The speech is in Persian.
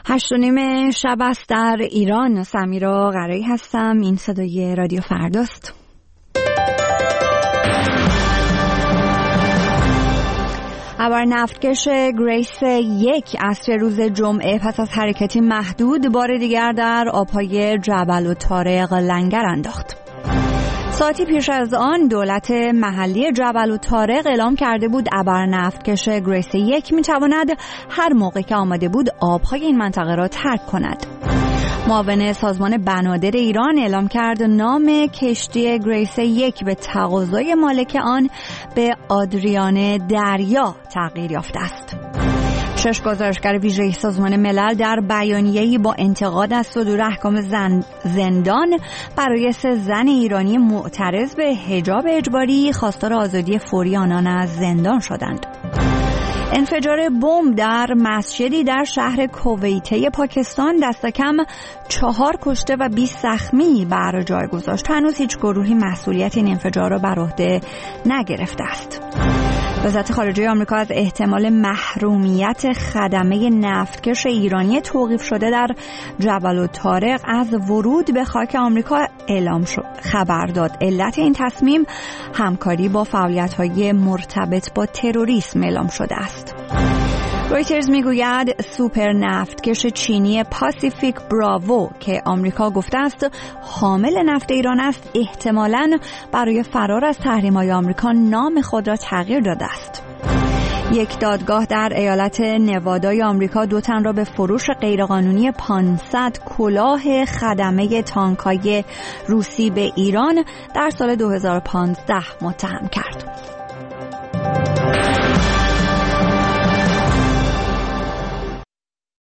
8:30 شب است در ایران. سمیرا قرایی هستم. این صدای رادیو فرداست. ابر نفتکش گریس 1 عصر روز جمعه پس از حرکتی محدود بار دیگر در آبهای جبل الطارق لنگر انداخت. ساعتی پیش از آن دولت محلی جبل الطارق اعلام کرده بود ابر نفتکش گریس 1 میتواند هر موقع که آماده بود آبهای این منطقه را ترک کند. معاون سازمان بنادر ایران اعلام کرد نام کشتی گریس 1 به تقاضای مالک آن به آدریان دریا تغییر یافته است. 6 گزارشگر ویژه سازمان ملل در بیانیه‌ای با انتقاد از صدور احکام زندان برای 3 زن ایرانی معترض به حجاب اجباری خواستار آزادی فوری آنان از زندان شدند. انفجار بمب در مسجدی در شهر کویته پاکستان دست کم 4 کشته و 20 زخمی بر جای گذاشت. هنوز هیچ گروهی مسئولیت این انفجار را بر عهده نگرفته است. وزارت خارجه آمریکا از احتمال محرومیت خدمه نفتکش ایرانی توقیف شده در جبل الطارق از ورود به خاک آمریکا اعلام شد. خبر داد علت این تصمیم همکاری با فعالیت‌های مرتبط با تروریسم اعلام شده است. رویترز میگوید سوپر نفتکش چینی پاسیفیک براوو که آمریکا گفته است حامل نفت ایران است احتمالاً برای فرار از تحریم‌های آمریکا نام خود را تغییر داده است. یک دادگاه در ایالت نوادای آمریکا 2 تن را به فروش غیرقانونی 500 کلاه خدمه تانک‌های روسی به ایران در سال 2015 متهم کرد.